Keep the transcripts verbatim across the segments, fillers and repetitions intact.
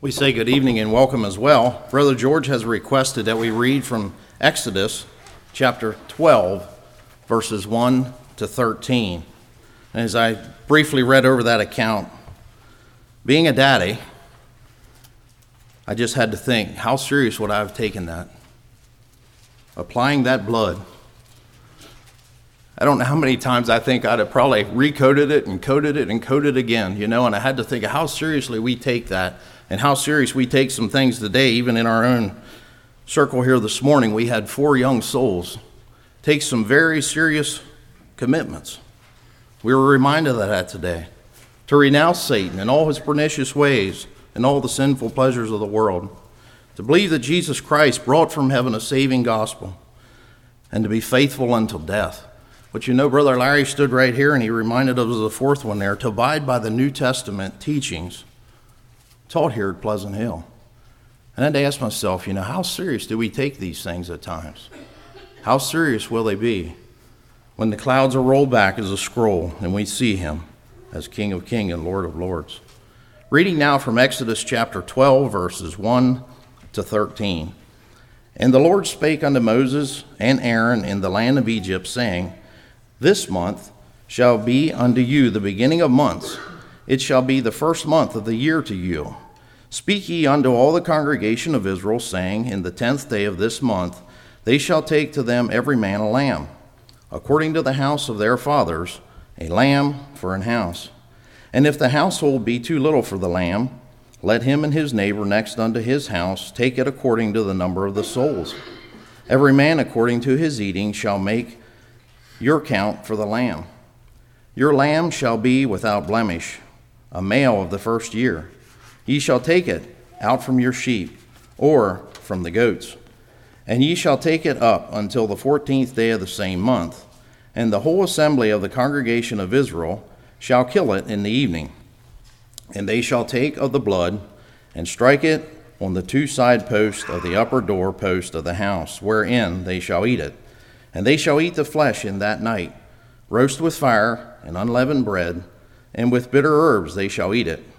We say good evening and welcome as well. Brother George has requested that we read from Exodus chapter twelve, verses one to thirteen. And as I briefly read over that account, being a daddy, I just had to think, how serious would I have taken that? Applying that blood. I don't know how many times I think I'd have probably recoded it and coded it and coded again, you know, and I had to think of how seriously we take that and how serious we take some things today. Even in our own circle here this morning, we had four young souls take some very serious commitments. We were reminded of that today, to renounce Satan and all his pernicious ways and all the sinful pleasures of the world, to believe that Jesus Christ brought from heaven a saving gospel, and to be faithful until death. But you know, Brother Larry stood right here and he reminded us of the fourth one there, to abide by the New Testament teachings taught here at Pleasant Hill. And I had to ask myself, you know, how serious do we take these things at times? How serious will they be when the clouds are rolled back as a scroll and we see him as King of Kings and Lord of Lords? Reading now from Exodus chapter twelve, verses one to thirteen. And the Lord spake unto Moses and Aaron in the land of Egypt, saying, This month shall be unto you the beginning of months. It shall be the first month of the year to you. Speak ye unto all the congregation of Israel, saying, In the tenth day of this month they shall take to them every man a lamb, according to the house of their fathers, a lamb for an house. And if the household be too little for the lamb, let him and his neighbor next unto his house take it according to the number of the souls. Every man according to his eating shall make your count for the lamb. Your lamb shall be without blemish, a male of the first year. Ye shall take it out from your sheep, or from the goats. And ye shall take it up until the fourteenth day of the same month. And the whole assembly of the congregation of Israel shall kill it in the evening. And they shall take of the blood, and strike it on the two side posts of the upper door post of the house, wherein they shall eat it. And they shall eat the flesh in that night, roast with fire and unleavened bread, and with bitter herbs they shall eat it.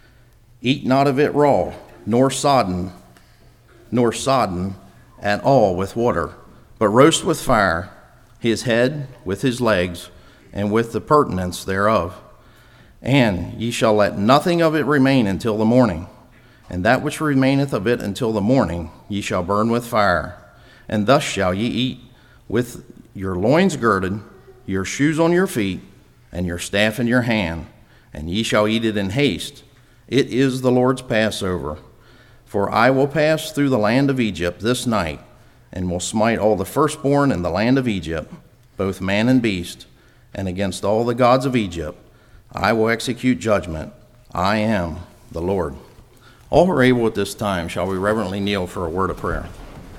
Eat not of it raw, nor sodden, nor sodden at all with water, but roast with fire his head with his legs, and with the purtenance thereof. And ye shall let nothing of it remain until the morning. And that which remaineth of it until the morning ye shall burn with fire. And thus shall ye eat, with your loins girded, your shoes on your feet, and your staff in your hand, and ye shall eat it in haste. It is the Lord's Passover. For I will pass through the land of Egypt this night, and will smite all the firstborn in the land of Egypt, both man and beast, and against all the gods of Egypt I will execute judgment. I am the Lord. All who are able at this time, shall we reverently kneel for a word of prayer.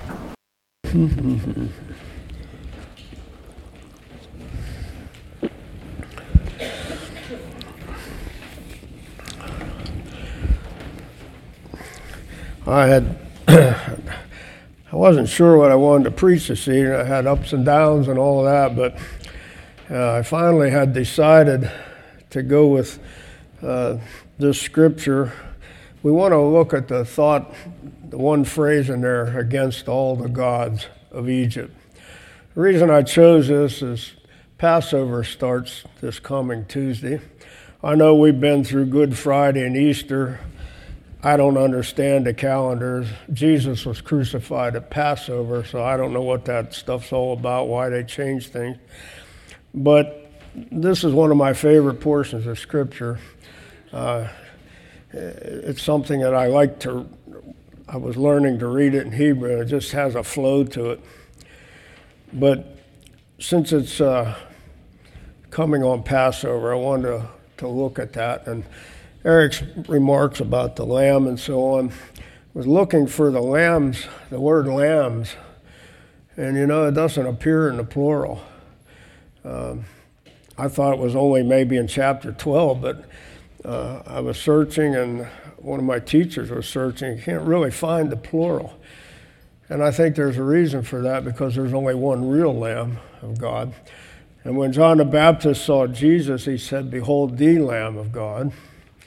I had, I wasn't sure what I wanted to preach this evening. I had ups and downs and all of that, but uh, I finally had decided to go with uh, this scripture. We want to look at the thought, the one phrase in there, against all the gods of Egypt. The reason I chose this is Passover starts this coming Tuesday. I know we've been through Good Friday and Easter. I don't understand the calendars. Jesus was crucified at Passover, so I don't know what that stuff's all about, why they changed things. But this is one of my favorite portions of Scripture. Uh, it's something that I like to, I was learning to read it in Hebrew, and it just has a flow to it. But since it's uh, coming on Passover, I wanted to, to look at that. And Eric's remarks about the lamb and so on was looking for the lambs, the word lambs, and you know, it doesn't appear in the plural. Um, I thought it was only maybe in chapter twelve, but uh, I was searching, and one of my teachers was searching. You can't really find the plural. And I think there's a reason for that, because there's only one real Lamb of God. And when John the Baptist saw Jesus, he said, "Behold the Lamb of God."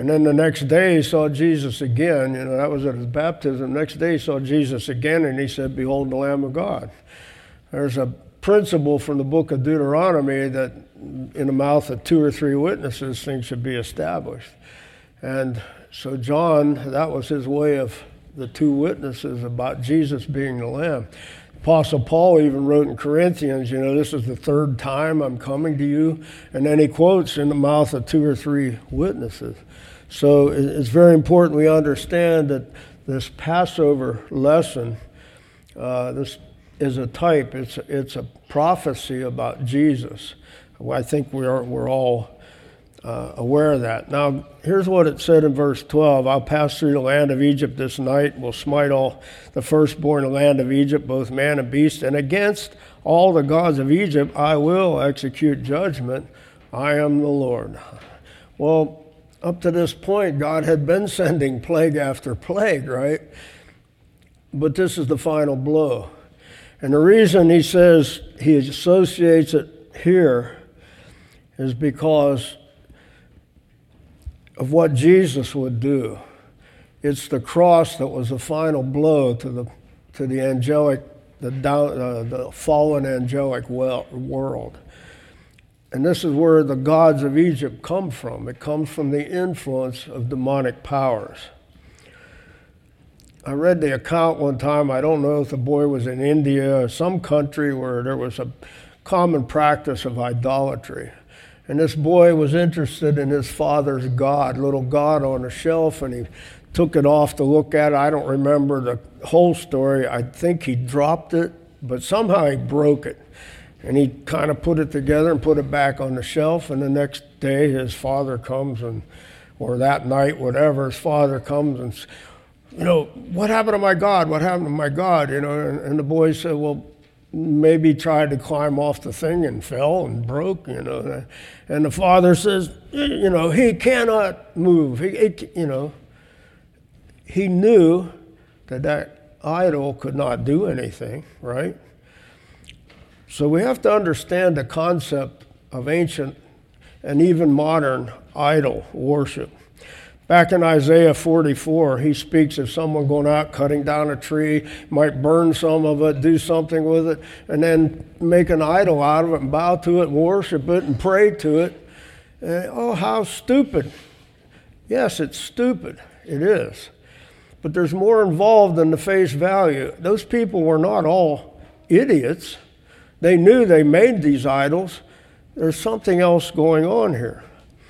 And then the next day he saw Jesus again. You know, that was at his baptism. The next day he saw Jesus again, and he said, "Behold the Lamb of God." There's a principle from the book of Deuteronomy that in the mouth of two or three witnesses things should be established. And so John, that was his way of the two witnesses about Jesus being the Lamb. Apostle Paul even wrote in Corinthians, you know, this is the third time I'm coming to you. And then he quotes in the mouth of two or three witnesses. So it's very important we understand that this Passover lesson, uh, this is a type, it's, it's a prophecy about Jesus. I think we're, we're all uh, aware of that. Now, here's what it said in verse twelve. "I'll pass through the land of Egypt this night, will smite all the firstborn in the land of Egypt, both man and beast, and against all the gods of Egypt I will execute judgment. I am the Lord." Well, up to this point, God had been sending plague after plague, right? But this is the final blow. And the reason he says he associates it here is because of what Jesus would do. It's the cross that was the final blow to the to the angelic, the down, uh, the fallen angelic world. And this is where the gods of Egypt come from. It comes from the influence of demonic powers. I read the account one time, I don't know if the boy was in India or some country where there was a common practice of idolatry. And this boy was interested in his father's god, little god on a shelf, and he took it off to look at it. I don't remember the whole story. I think he dropped it, but somehow he broke it. And he kind of put it together and put it back on the shelf, and the next day his father comes, and or that night, whatever, his father comes and, you know, "What happened to my God? What happened to my God?" You know, and, and the boy said, "Well, maybe tried to climb off the thing and fell and broke, you know." And the father says, you know, "He cannot move." He, he, you know, he knew that that idol could not do anything, right? So we have to understand the concept of ancient and even modern idol worship. Back in Isaiah forty-four, he speaks of someone going out, cutting down a tree, might burn some of it, do something with it, and then make an idol out of it and bow to it and worship it and pray to it. And, oh, how stupid. Yes, it's stupid. It is. But there's more involved than the face value. Those people were not all idiots. They knew they made these idols. There's something else going on here.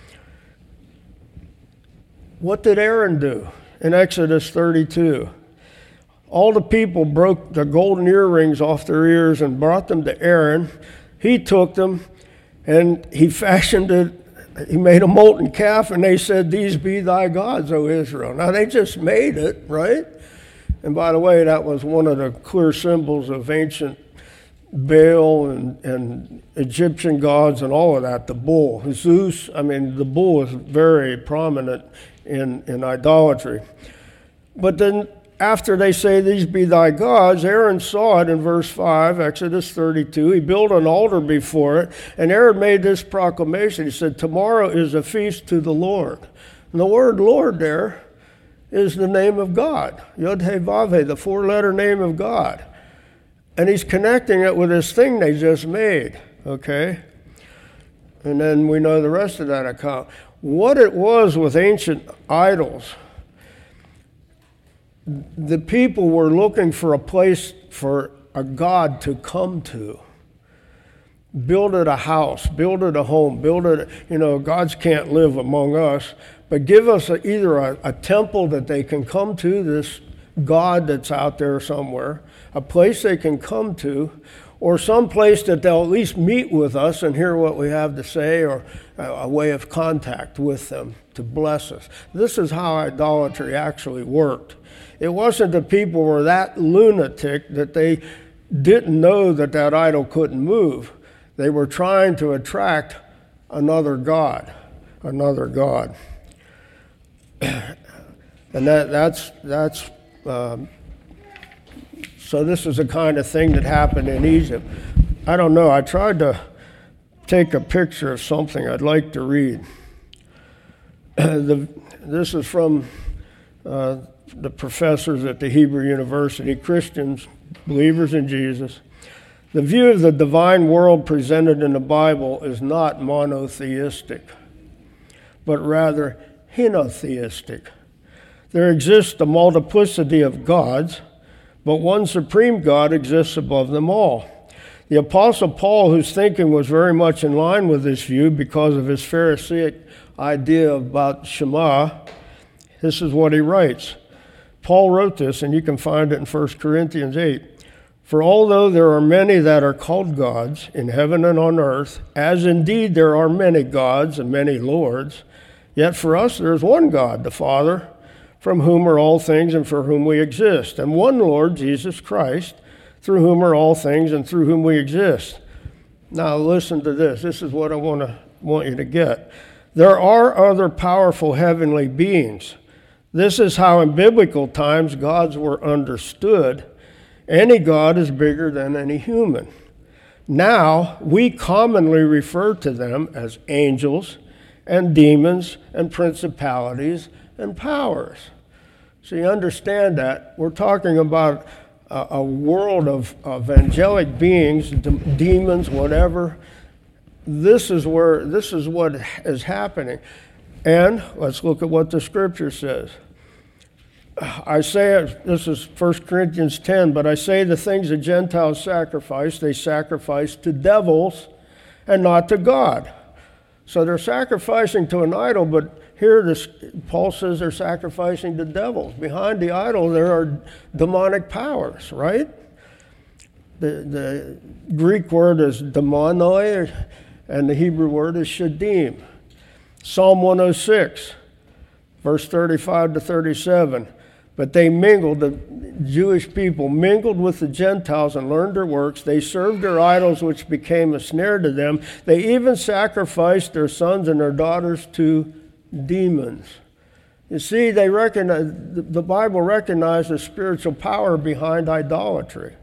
What did Aaron do in Exodus thirty-two? All the people broke the golden earrings off their ears and brought them to Aaron. He took them and he fashioned it. He made a molten calf, and they said, "These be thy gods, O Israel." Now, they just made it, right? And by the way, that was one of the clear symbols of ancient Baal and, and Egyptian gods and all of that. The bull, Zeus, I mean, the bull is very prominent in, in idolatry. But then after they say, "These be thy gods," Aaron saw it in verse five, Exodus thirty-two. He built an altar before it, and Aaron made this proclamation. He said, "Tomorrow is a feast to the Lord." And the word Lord there is the name of God, Yod-Heh-Vav-Heh, the four-letter name of God. And he's connecting it with this thing they just made, okay? And then we know the rest of that account. What it was with ancient idols, the people were looking for a place for a God to come to. Build it a house, build it a home, build it, you know, gods can't live among us, but give us a, either a, a temple that they can come to, this God that's out there somewhere, a place they can come to, or some place that they'll at least meet with us and hear what we have to say, or a, a way of contact with them to bless us. This is how idolatry actually worked. It wasn't the people were that lunatic that they didn't know that that idol couldn't move. They were trying to attract another God, another God. And that, that's, that's um, so this is the kind of thing that happened in Egypt. I don't know, I tried to take a picture of something I'd like to read. the, this is from uh, the professors at the Hebrew University, Christians, believers in Jesus. The view of the divine world presented in the Bible is not monotheistic, but rather henotheistic. There exists a multiplicity of gods, but one supreme God exists above them all. The Apostle Paul, whose thinking was very much in line with this view because of his Pharisaic idea about Shema, this is what he writes. Paul wrote this, and you can find it in First Corinthians eight. For although there are many that are called gods in heaven and on earth, as indeed there are many gods and many lords, yet for us there is one God, the Father, from whom are all things and for whom we exist, and one Lord, Jesus Christ, through whom are all things and through whom we exist. Now listen to this. This is what I want to want you to get. There are other powerful heavenly beings. This is how in biblical times gods were understood. Any god is bigger than any human. Now we commonly refer to them as angels and demons and principalities and powers. So you understand that. We're talking about a, a world of, of angelic beings, de- demons, whatever. This is where, this is what is happening. And let's look at what the scripture says. I say, this is First Corinthians ten, but I say the things the Gentiles sacrifice, they sacrifice to devils and not to God. So they're sacrificing to an idol, but here this, Paul says they're sacrificing to devils. Behind the idol there are demonic powers, right? The, the Greek word is demonoi, and the Hebrew word is shadim. Psalm one oh six, verse thirty-five to thirty-seven. But they mingled, the Jewish people mingled with the Gentiles and learned their works. They served their idols, which became a snare to them. They even sacrificed their sons and their daughters to demons. You see, they recognize, the Bible recognizes spiritual power behind idolatry.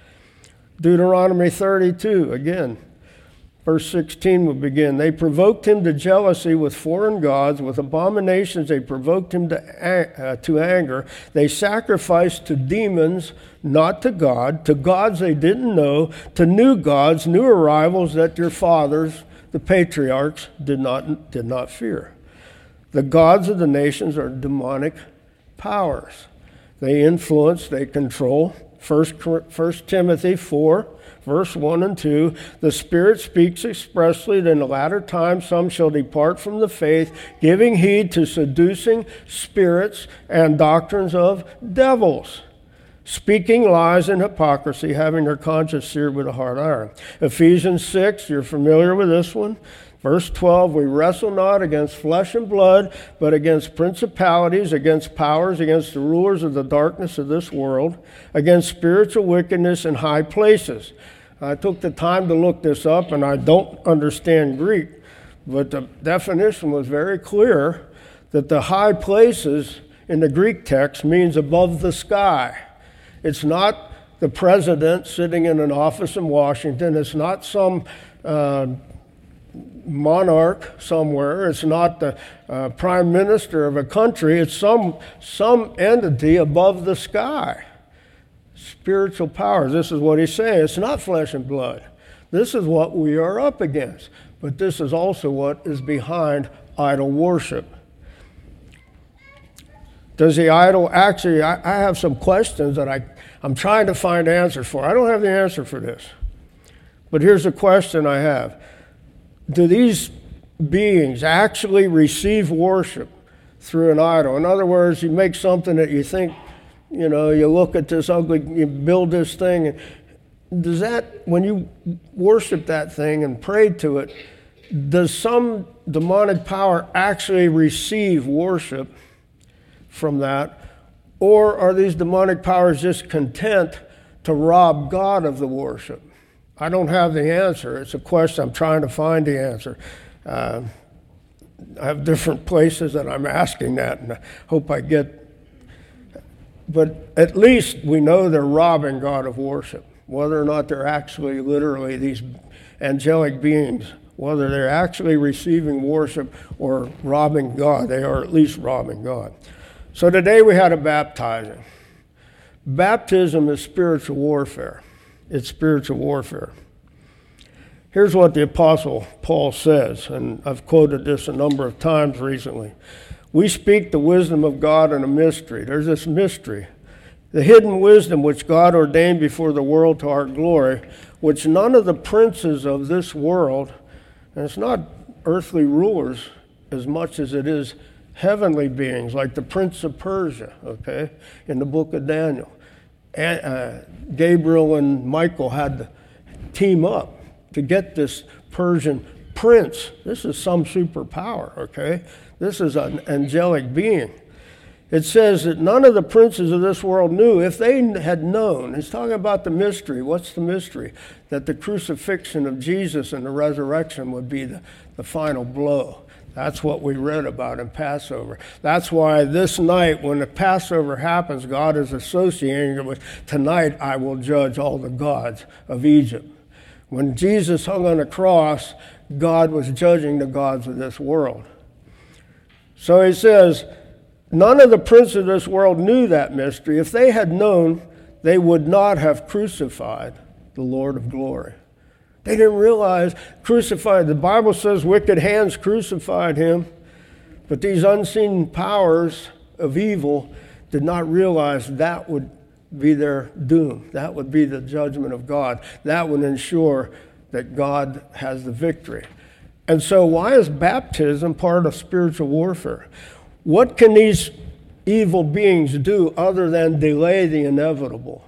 Deuteronomy thirty-two, again, verse sixteen will begin. They provoked him to jealousy with foreign gods. With abominations they provoked him to, uh, to anger. They sacrificed to demons, not to God, to gods they didn't know, to new gods, new arrivals that their fathers, the patriarchs, did not, did not fear. The gods of the nations are demonic powers. They influence, they control. First Timothy four, verse one and two, the Spirit speaks expressly that in the latter time some shall depart from the faith, giving heed to seducing spirits and doctrines of devils, speaking lies and hypocrisy, having their conscience seared with a hard iron. Ephesians six, you're familiar with this one. Verse twelve, we wrestle not against flesh and blood, but against principalities, against powers, against the rulers of the darkness of this world, against spiritual wickedness in high places. I took the time to look this up, and I don't understand Greek, but the definition was very clear that the high places in the Greek text means above the sky. It's not the president sitting in an office in Washington. It's not some uh, monarch somewhere. It's not the uh, prime minister of a country. It's some some entity above the sky. Spiritual powers. This is what he's saying. It's not flesh and blood. This is what we are up against. But this is also what is behind idol worship. Does the idol actually, I, I have some questions that I, I'm trying to find answers for. I don't have the answer for this. But here's a question I have. Do these beings actually receive worship through an idol? In other words, you make something that you think, you know, you look at this ugly, you build this thing, and does that, when you worship that thing and pray to it, does some demonic power actually receive worship from that? Or are these demonic powers just content to rob God of the worship? I don't have the answer. It's a question. I'm trying to find the answer. Uh, I have different places that I'm asking that, and I hope I get. But at least we know they're robbing God of worship. Whether or not they're actually literally these angelic beings whether they're actually receiving worship or robbing God. They are at least robbing God. So today we had a baptizing. Baptism is spiritual warfare. It's spiritual warfare. Here's what the Apostle Paul says, and I've quoted this a number of times recently. We speak the wisdom of God in a mystery. There's this mystery. The hidden wisdom which God ordained before the world to our glory, which none of the princes of this world, and it's not earthly rulers as much as it is heavenly beings, like the Prince of Persia, okay, in the book of Daniel. And, uh, Gabriel and Michael had to team up to get this Persian prince. This is some superpower, okay? This is an angelic being. It says that none of the princes of this world knew. If they had known, it's talking about the mystery. What's the mystery? That the crucifixion of Jesus and the resurrection would be the, the final blow. That's what we read about in Passover. That's why this night, when the Passover happens, God is associating it with, tonight I will judge all the gods of Egypt. When Jesus hung on the cross, God was judging the gods of this world. So he says, none of the princes of this world knew that mystery. If they had known, they would not have crucified the Lord of glory. They didn't realize crucified. The Bible says wicked hands crucified him, but these unseen powers of evil did not realize that would be their doom. That would be the judgment of God. That would ensure that God has the victory. And so why is baptism part of spiritual warfare? What can these evil beings do other than delay the inevitable?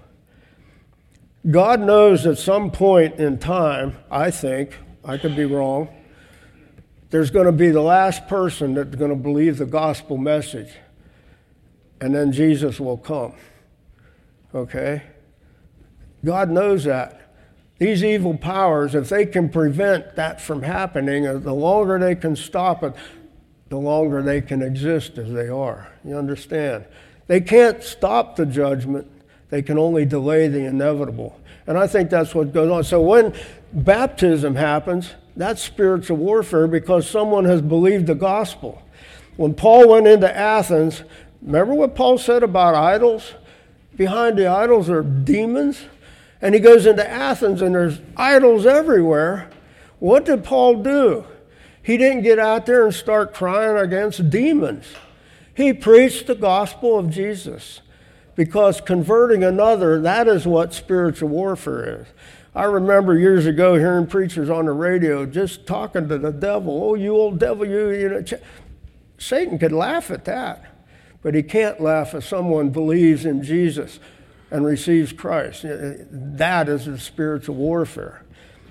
God knows at some point in time, I think, I could be wrong, there's going to be the last person that's going to believe the gospel message, and then Jesus will come. Okay? God knows that. These evil powers, if they can prevent that from happening, the longer they can stop it, the longer they can exist as they are. You understand? They can't stop the judgment. They can only delay the inevitable. And I think that's what goes on. So when baptism happens, that's spiritual warfare because someone has believed the gospel. When Paul went into Athens, remember what Paul said about idols? Behind the idols are demons. And he goes into Athens and there's idols everywhere. What did Paul do? He didn't get out there and start crying against demons. He preached the gospel of Jesus. Because converting another, that is what spiritual warfare is. I remember years ago hearing preachers on the radio just talking to the devil. Oh, you old devil, you, you know. Satan could laugh at that. But he can't laugh if someone believes in Jesus and receives Christ. That is the spiritual warfare.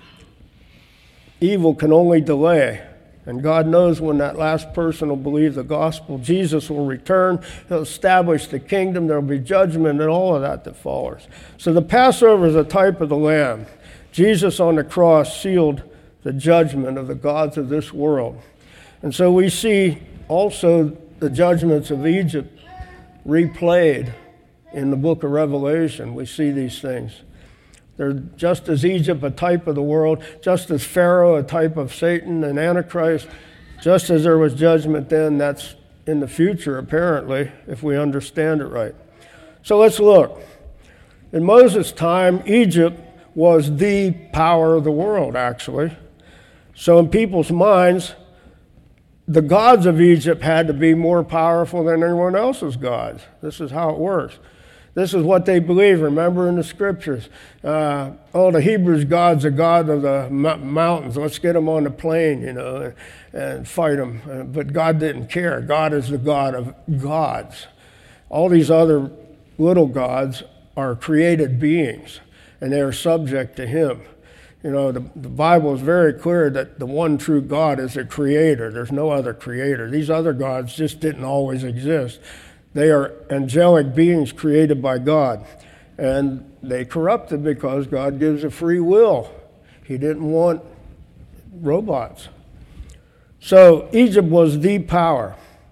Evil can only delay. And God knows when that last person will believe the gospel, Jesus will return. He'll establish the kingdom. There will be judgment and all of that that follows. So the Passover is a type of the Lamb. Jesus on the cross sealed the judgment of the gods of this world. And so we see also the judgments of Egypt replayed in the book of Revelation. We see these things. They're just as Egypt, a type of the world, just as Pharaoh, a type of Satan and Antichrist, just as there was judgment then, that's in the future, apparently, if we understand it right. So let's look. In Moses' time, Egypt was the power of the world, actually. So in people's minds, the gods of Egypt had to be more powerful than anyone else's gods. This is how it works. This is what they believe. Remember in the scriptures, uh, oh, the Hebrews' God's a God of the m- mountains. Let's get them on the plain, you know, and, and fight them. Uh, but God didn't care. God is the God of gods. All these other little gods are created beings, and they are subject to him. You know, the, the Bible is very clear that the one true God is a creator. There's no other creator. These other gods just didn't always exist. They are angelic beings created by God, and they corrupted because God gives a free will. He didn't want robots. So Egypt was the power.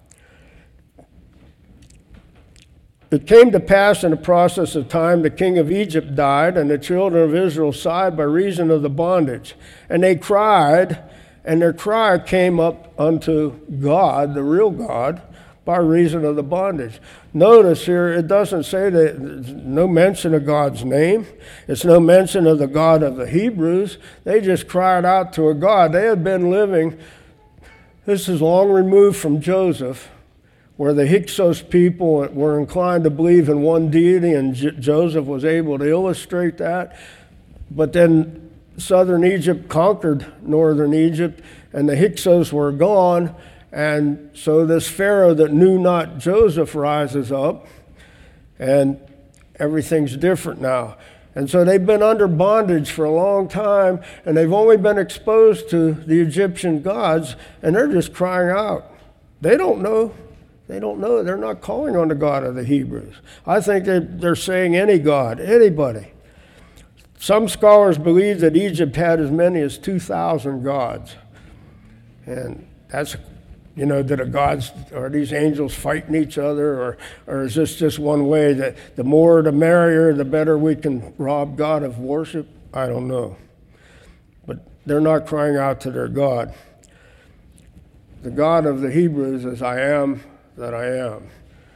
It came to pass in the process of time, the king of Egypt died, and the children of Israel sighed by reason of the bondage. And they cried, And their cry came up unto God, the real God, by reason of the bondage. Notice here, it doesn't say that, there's no mention of God's name. It's no mention of the God of the Hebrews. They just cried out to a God. They had been living, this is long removed from Joseph, where the Hyksos people were inclined to believe in one deity, and J- Joseph was able to illustrate that. But then southern Egypt conquered northern Egypt, and the Hyksos were gone. And so this Pharaoh that knew not Joseph rises up, and everything's different now. And so they've been under bondage for a long time, and they've only been exposed to the Egyptian gods, and they're just crying out. They don't know. They don't know. They're not calling on the God of the Hebrews. I think they're, they're saying any God, anybody. Some scholars believe that Egypt had as many as two thousand gods. And that's, you know, did the gods, are these angels fighting each other, or, or is this just one way that the more the merrier, the better we can rob God of worship? I don't know. But they're not crying out to their God. The God of the Hebrews is I am that I am.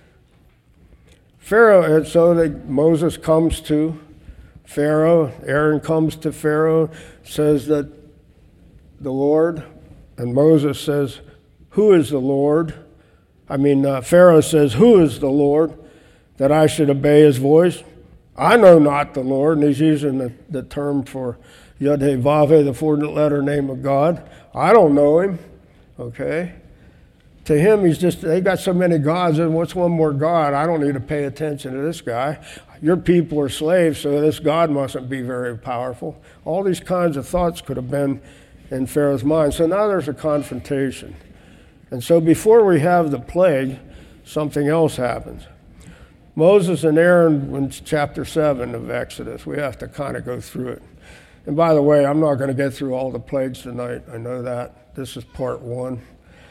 Pharaoh, and so they, Moses comes to Pharaoh, Aaron comes to Pharaoh, says that the Lord, and Moses says, who is the Lord? I mean, uh, Pharaoh says, who is the Lord that I should obey his voice? I know not the Lord, and he's using the, the term for Yod-Heh-Vav-Heh, the four-letter name of God. I don't know him, okay? To him, he's just, they got so many gods, and what's one more God? I don't need to pay attention to this guy. Your people are slaves, so this God mustn't be very powerful. All these kinds of thoughts could have been in Pharaoh's mind. So now there's a confrontation. And so before we have the plague, something else happens. Moses and Aaron, in chapter seven of Exodus, we have to kind of go through it. And by the way, I'm not going to get through all the plagues tonight. I know that. This is part one.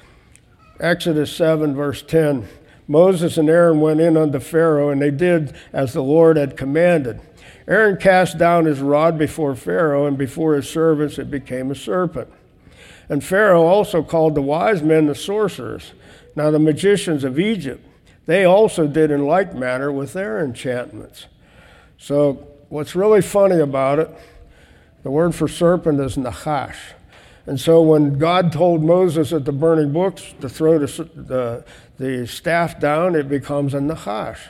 Exodus seven, verse ten. Moses and Aaron went in unto Pharaoh, and they did as the Lord had commanded. Aaron cast down his rod before Pharaoh, and before his servants it became a serpent. And Pharaoh also called the wise men the sorcerers. Now the magicians of Egypt, they also did in like manner with their enchantments. So what's really funny about it, the word for serpent is nachash. And so when God told Moses at the burning bush to throw the, the, the staff down, it becomes a nachash.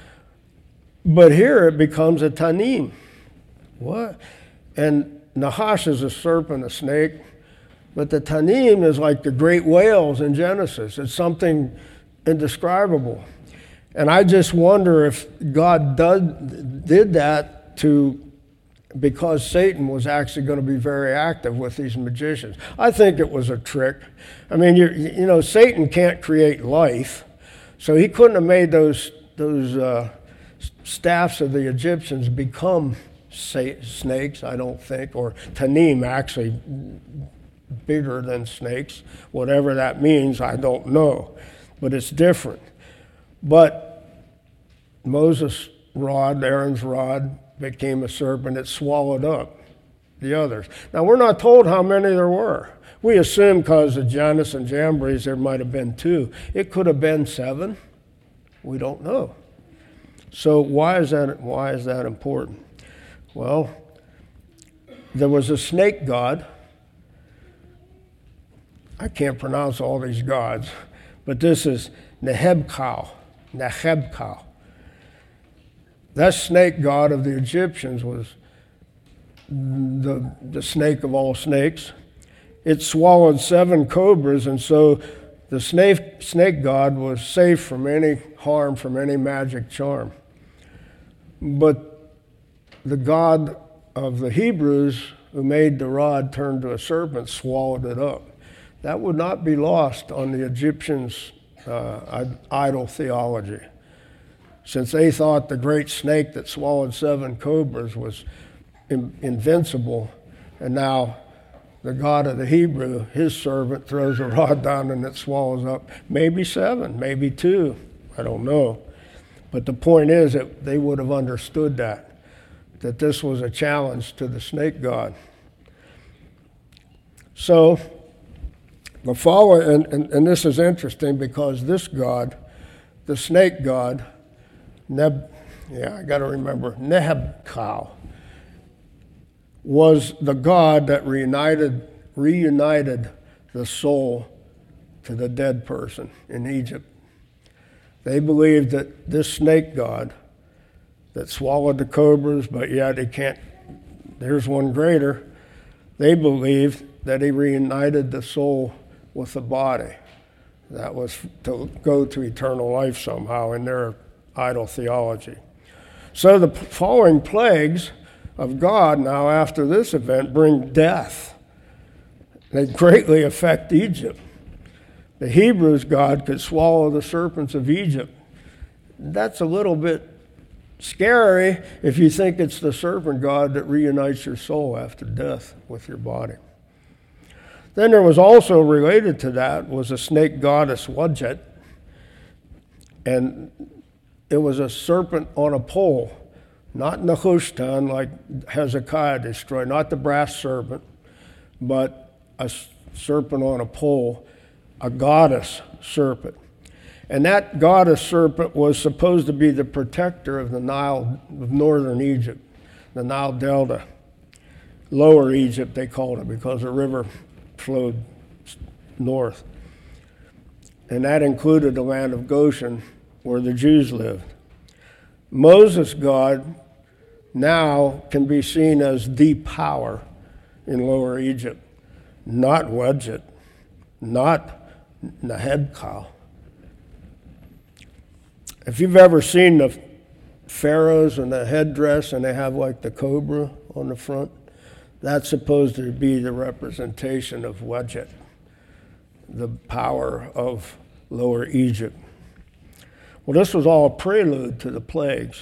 But here it becomes a tanim. What? And nachash is a serpent, a snake. But the tanim is like the great whales in Genesis. It's something indescribable. And I just wonder if God did, did that to, because Satan was actually going to be very active with these magicians. I think it was a trick. I mean, you you know, Satan can't create life, so he couldn't have made those those uh, staffs of the Egyptians become sa- snakes, I don't think, or tanim, actually bigger than snakes. Whatever that means, I don't know, but it's different. But Moses' rod, Aaron's rod, became a serpent. It swallowed up the others. Now, we're not told how many there were. We assume because of Jannes and Jambres there might have been two. It could have been seven. We don't know. So why is that, why is that important? Well, there was a snake god. I can't pronounce all these gods, but this is Nehebkau. Nehebkau. That snake god of the Egyptians was the, the snake of all snakes. It swallowed seven cobras, and so the snake, snake god was safe from any harm, from any magic charm. But the God of the Hebrews, who made the rod turn to a serpent, swallowed it up. That would not be lost on the Egyptians' uh, idol theology, since they thought the great snake that swallowed seven cobras was in, invincible, and now the God of the Hebrew, his servant, throws a rod down and it swallows up maybe seven, maybe two, I don't know. But the point is that they would have understood that, that this was a challenge to the snake god. So The follow, and, and, and this is interesting because this god, the snake god, Neb, yeah, I got to remember, Nehebkau, was the god that reunited, reunited the soul to the dead person in Egypt. They believed that this snake god that swallowed the cobras, but yet he can't, there's one greater, they believed that he reunited the soul with the body. That was to go to eternal life somehow in their idol theology. So the following plagues of God now after this event bring death. They greatly affect Egypt. The Hebrews' God could swallow the serpents of Egypt. That's a little bit scary if you think it's the serpent god that reunites your soul after death with your body. Then there was also related to that was a snake goddess Wadjet, and it was a serpent on a pole, not Nehushtan like Hezekiah destroyed, not the brass serpent, but a serpent on a pole, a goddess serpent. And that goddess serpent was supposed to be the protector of the Nile of northern Egypt, the Nile Delta. Lower Egypt, they called it, because the river flowed north. And that included the land of Goshen, where the Jews lived. Moses' God now can be seen as the power in Lower Egypt, not Wadjet, not Nehebkau. If you've ever seen the pharaohs and the headdress and they have like the cobra on the front, that's supposed to be the representation of Wadjet, the power of Lower Egypt. Well, this was all a prelude to the plagues.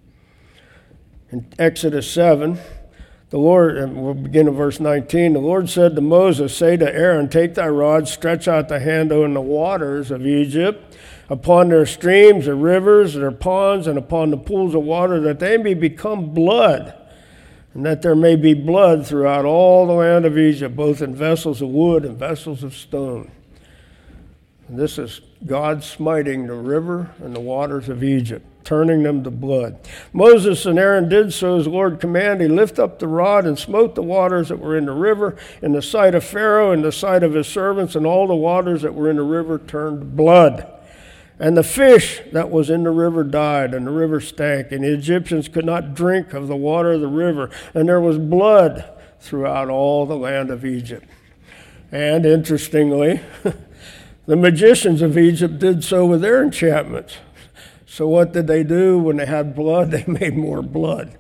In Exodus seven, the Lord, and we'll begin in verse nineteen, the Lord said to Moses, say to Aaron, take thy rod, stretch out the hand on the waters of Egypt, upon their streams, their rivers, their ponds, and upon the pools of water, that they may become blood, and that there may be blood throughout all the land of Egypt, both in vessels of wood and vessels of stone. And this is God smiting the river and the waters of Egypt, turning them to blood. Moses and Aaron did so as the Lord commanded. He lifted up the rod and smote the waters that were in the river in the sight of Pharaoh, in the sight of his servants, and all the waters that were in the river turned blood. And the fish that was in the river died, and the river stank, and the Egyptians could not drink of the water of the river, and there was blood throughout all the land of Egypt. And interestingly, the magicians of Egypt did so with their enchantments. So what did they do when they had blood? They made more blood.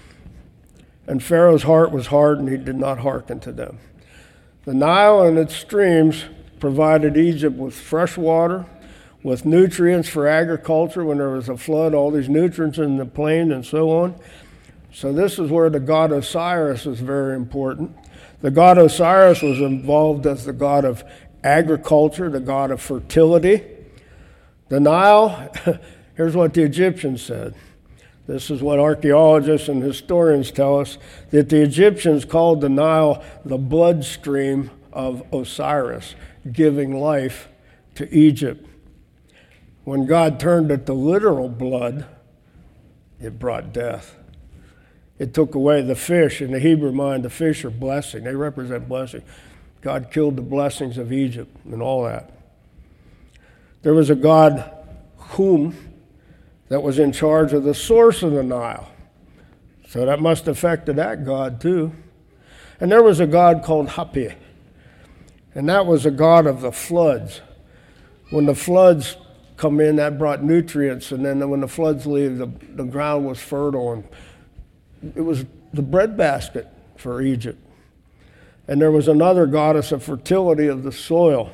And Pharaoh's heart was hard, and he did not hearken to them. The Nile and its streams provided Egypt with fresh water, with nutrients for agriculture. When there was a flood, all these nutrients in the plain and so on. So this is where the god Osiris is very important. The god Osiris was involved as the god of agriculture, the god of fertility. The Nile, here's what the Egyptians said. This is what archaeologists and historians tell us, that the Egyptians called the Nile the bloodstream of Osiris, giving life to Egypt. When God turned it to literal blood, it brought death. It took away the fish. In the Hebrew mind, the fish are blessing. They represent blessing. God killed the blessings of Egypt and all that. There was a god, Hum, that was in charge of the source of the Nile. So that must have affected that god too. And there was a god called Hapi, and that was a god of the floods. When the floods come in, that brought nutrients, and then when the floods leave, the, the ground was fertile, and it was the breadbasket for Egypt. And there was another goddess of fertility of the soil,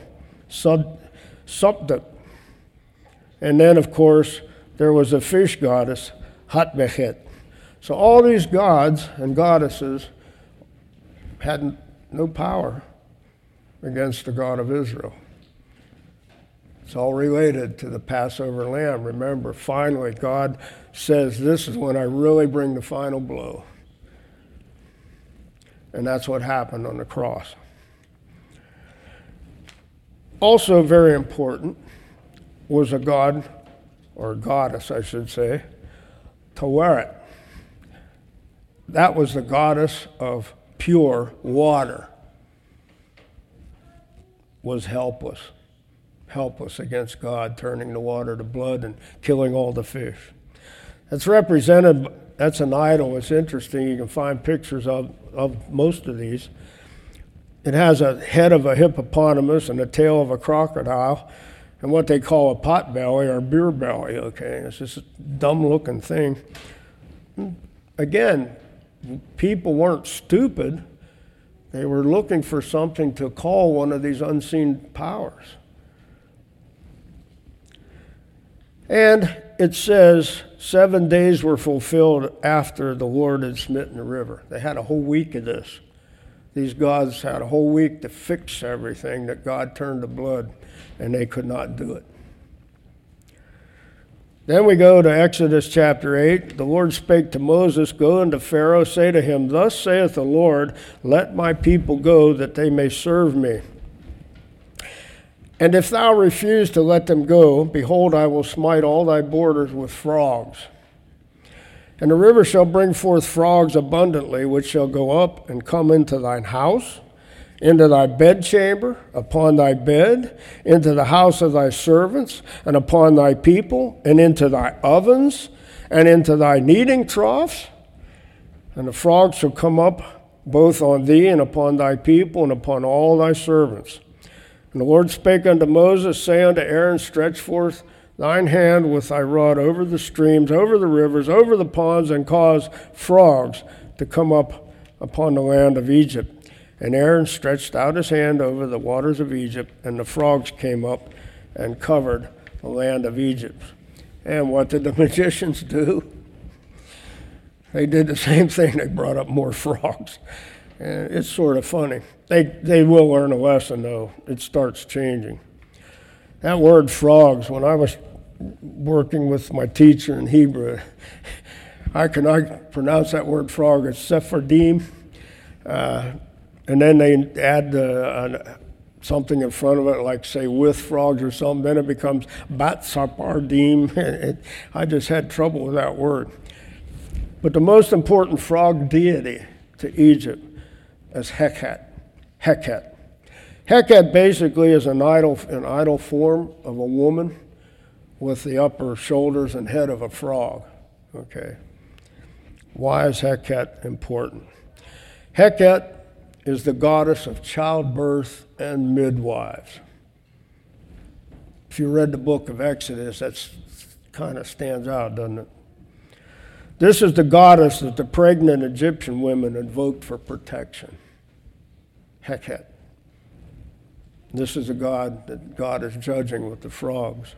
Suptep. And then, of course, there was a fish goddess, Hatbechet. So all these gods and goddesses had no power against the God of Israel. It's all related to the Passover lamb. Remember, finally, God says, this is when I really bring the final blow. And that's what happened on the cross. Also very important was a god, or goddess, I should say, Taweret. That was the goddess of pure water. Was helpless, helpless against God, turning the water to blood and killing all the fish. That's represented, that's an idol. It's interesting. You can find pictures of, of most of these. It has a head of a hippopotamus and a tail of a crocodile and what they call a pot belly or beer belly, okay? It's just a dumb-looking thing. Again, people weren't stupid. They were looking for something to call one of these unseen powers. And it says seven days were fulfilled after the Lord had smitten the river. They had a whole week of this. These gods had a whole week to fix everything that God turned to blood, and they could not do it. Then we go to Exodus chapter eight. The Lord spake to Moses, Go unto Pharaoh, say to him, Thus saith the Lord, Let my people go, that they may serve me. And if thou refuse to let them go, behold, I will smite all thy borders with frogs. And the river shall bring forth frogs abundantly, which shall go up and come into thine house, into thy bedchamber, upon thy bed, into the house of thy servants, and upon thy people, and into thy ovens, and into thy kneading troughs. And the frogs shall come up both on thee, and upon thy people, and upon all thy servants. And the Lord spake unto Moses, Say unto Aaron, Stretch forth thine hand with thy rod over the streams, over the rivers, over the ponds, and cause frogs to come up upon the land of Egypt. And Aaron stretched out his hand over the waters of Egypt, and the frogs came up and covered the land of Egypt. And what did the magicians do? They did the same thing. They brought up more frogs. And it's sort of funny. They, they will learn a lesson, though. It starts changing. That word frogs, when I was working with my teacher in Hebrew, I can I pronounce that word frog as Sephardim. Uh, and then they add uh, uh, something in front of it, like say with frogs or something, then it becomes Bat-Sapardim. I just had trouble with that word. But the most important frog deity to Egypt is Heket. Heket. Heket basically is an idol, an idol form of a woman with the upper shoulders and head of a frog. Okay. Why is Heket important? Heket is the goddess of childbirth and midwives. If you read the book of Exodus, that kind of stands out, doesn't it? This is the goddess that the pregnant Egyptian women invoked for protection. Heket. This is a god that God is judging with the frogs.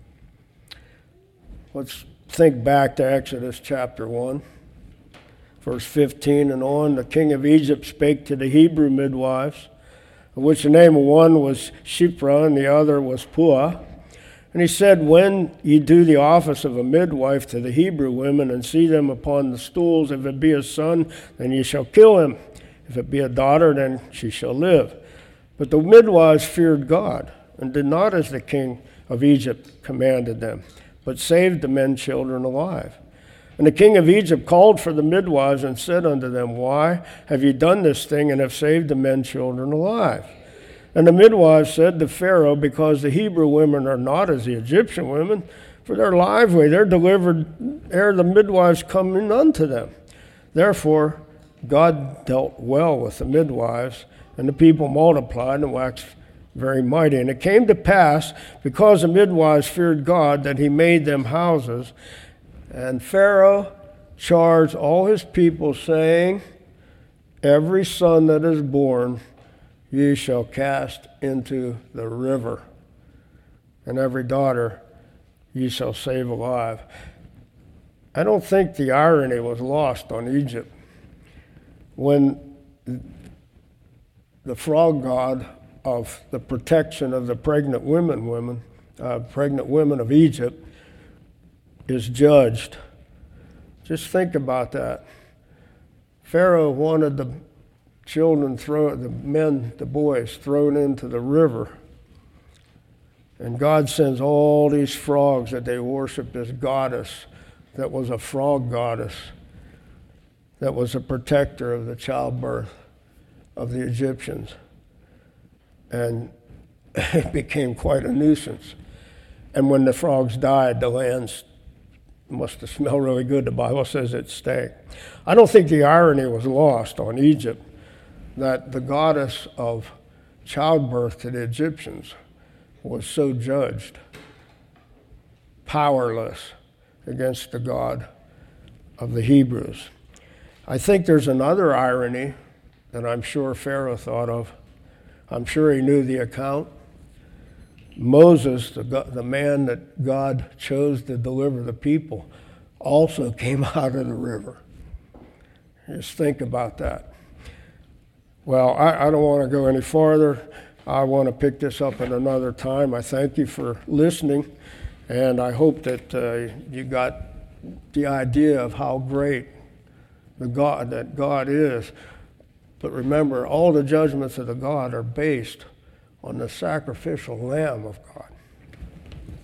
Let's think back to Exodus chapter one, verse fifteen and on. The king of Egypt spake to the Hebrew midwives, of which the name of one was Shiphrah and the other was Puah. And he said, When ye do the office of a midwife to the Hebrew women and see them upon the stools, if it be a son, then ye shall kill him. If it be a daughter, then she shall live. But the midwives feared God, and did not as the king of Egypt commanded them, but saved the men children alive. And the king of Egypt called for the midwives and said unto them, Why have ye done this thing, and have saved the men children alive? And the midwives said to Pharaoh, Because the Hebrew women are not as the Egyptian women, for they're lively, they're delivered ere the midwives come in unto them. Therefore God dealt well with the midwives, and the people multiplied and waxed very mighty. And it came to pass, because the midwives feared God, that he made them houses. And Pharaoh charged all his people, saying, Every son that is born ye shall cast into the river, and every daughter ye shall save alive. I don't think the irony was lost on Egypt when the frog god of the protection of the pregnant women, women, uh, pregnant women of Egypt is judged. Just think about that. Pharaoh wanted the children thrown, the men, the boys thrown into the river And God sends all these frogs that they worship this goddess that was a frog goddess, that was a protector of the childbirth of the Egyptians. And it became quite a nuisance. And when the frogs died, the land must have smelled really good. The Bible says it stank. I don't think the irony was lost on Egypt that the goddess of childbirth to the Egyptians was so judged, powerless against the God of the Hebrews. I think there's another irony that I'm sure Pharaoh thought of. I'm sure he knew the account. Moses, the, the man that God chose to deliver the people, also came out of the river. Just think about that. Well, I, I don't want to go any farther. I want to pick this up at another time. I thank you for listening, and I hope that uh, you got the idea of how great the God that God is. But remember, all the judgments of the God are based on the sacrificial Lamb of God.